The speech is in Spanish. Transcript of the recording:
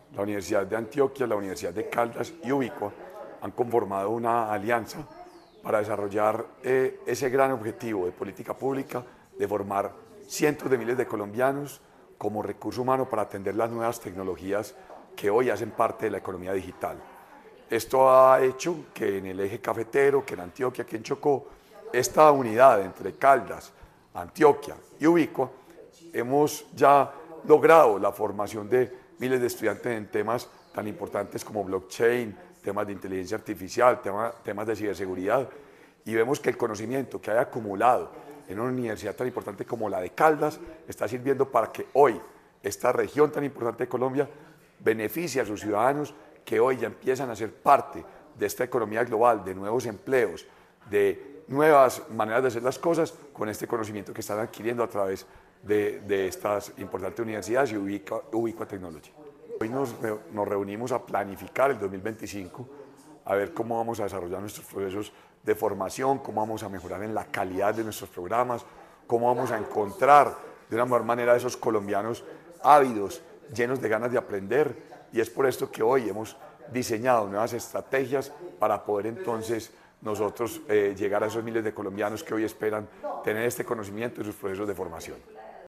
la Universidad de Antioquia, la Universidad de Caldas y Ubicua han conformado una alianza para desarrollar ese gran objetivo de política pública de formar cientos de miles de colombianos como recurso humano para atender las nuevas tecnologías que hoy hacen parte de la economía digital. Esto ha hecho que en el eje cafetero, que en Antioquia, que en Chocó, esta unidad entre Caldas, Antioquia y Ubicua, hemos ya logrado la formación de miles de estudiantes en temas tan importantes como blockchain, temas de inteligencia artificial, temas de ciberseguridad, y vemos que el conocimiento que hay acumulado en una universidad tan importante como la de Caldas está sirviendo para que hoy esta región tan importante de Colombia beneficie a sus ciudadanos que hoy ya empiezan a ser parte de esta economía global, de nuevos empleos, de nuevas maneras de hacer las cosas con este conocimiento que están adquiriendo a través de estas importantes universidades y Ubicua Technology. Hoy nos reunimos a planificar el 2025, a ver cómo vamos a desarrollar nuestros procesos de formación, cómo vamos a mejorar en la calidad de nuestros programas, cómo vamos a encontrar de una mejor manera a esos colombianos ávidos, llenos de ganas de aprender, y es por esto que hoy hemos diseñado nuevas estrategias para poder entonces nosotros llegar a esos miles de colombianos que hoy esperan tener este conocimiento en sus procesos de formación.